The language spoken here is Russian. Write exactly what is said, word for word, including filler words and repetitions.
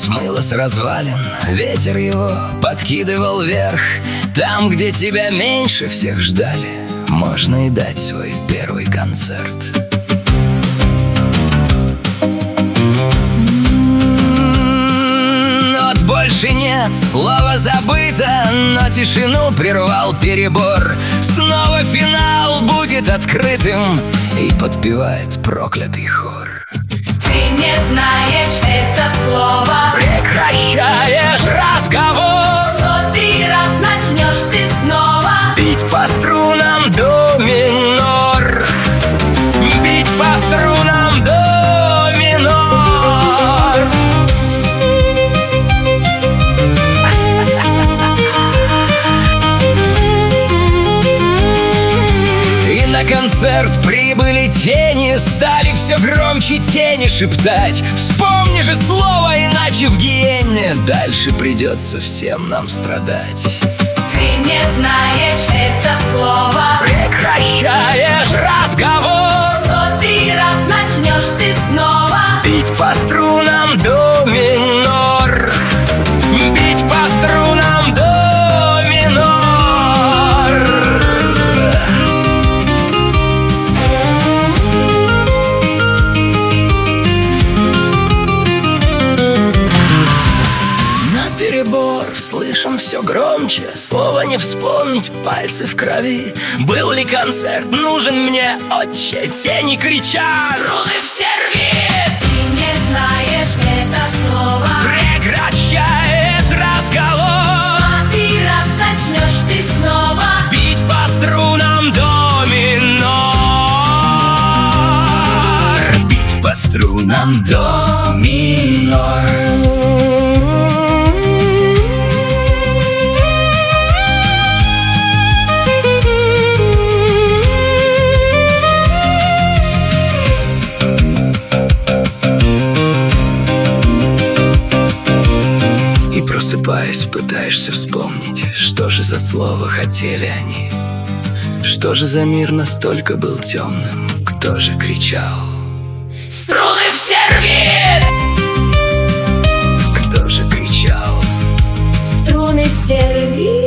смыло с развалин. Ветер его подкидывал вверх. Там, где тебя меньше всех ждали, можно и дать свой первый концерт. Нот больше нет, слово забыто, но тишину прервал перебор. Снова финал будет открытым, и подпевает проклятый хор. Ты не знаешь это слово, прекращаешь разговор. Сотый раз начнешь ты снова бить по струнам до минор. Бить по струнам до минор. И на концерт прибыли тени, стали все громче тени шептать: вспомни же слово, иначе в гиене дальше придется всем нам страдать. Ты не знаешь это слово, прекращаешь разговор. Сотый раз начнешь ты снова бить по струнам до минор. Бить по струнам до минор. Перебор, слышен все громче, слово не вспомнить, пальцы в крови. Был ли концерт нужен мне, отче? Тени кричат: струны все рви! Ты не знаешь это слово, прекращаешь разговор. Сотый раз начнешь ты снова бить по струнам до минор. Бить по струнам до минор. Просыпаясь, пытаешься вспомнить, что же за слово хотели они. Что же за мир настолько был темным? Кто же кричал: струны все рви! Кто же кричал: струны все рви?